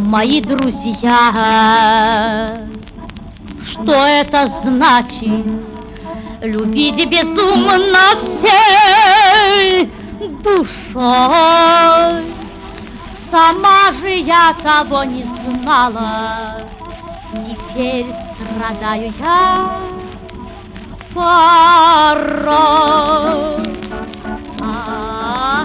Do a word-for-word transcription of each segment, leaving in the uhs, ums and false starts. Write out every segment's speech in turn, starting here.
Мои друзья, что это значит? Любить безумно всей душой. Сама же я того не знала, теперь страдаю я порой. А,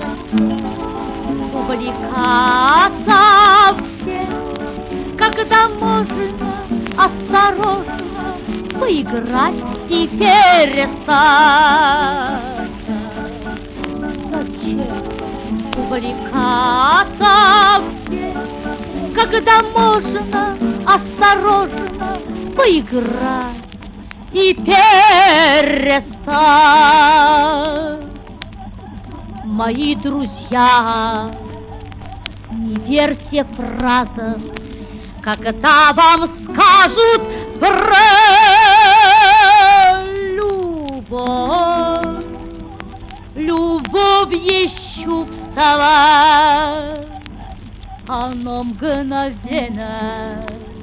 увлекаться всем, когда можно осторожно поиграть и перестать. Зачем увлекаться всем, когда можно осторожно поиграть и перестать? Мои друзья, не верьте фразам, когда вам скажут про любовь. Любовь чувства, оно мгновенно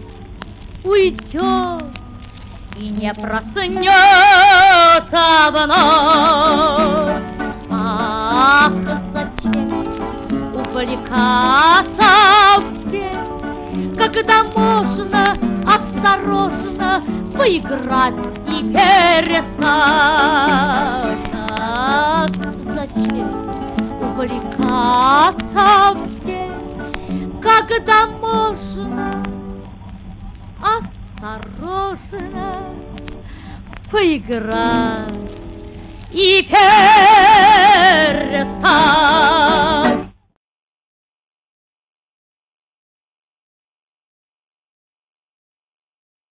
уйдет и не проснется вновь. Ах, зачем увлекаться всем, когда можно осторожно поиграть и перестать? Ах, зачем увлекаться всем, когда можно осторожно поиграть и перестать?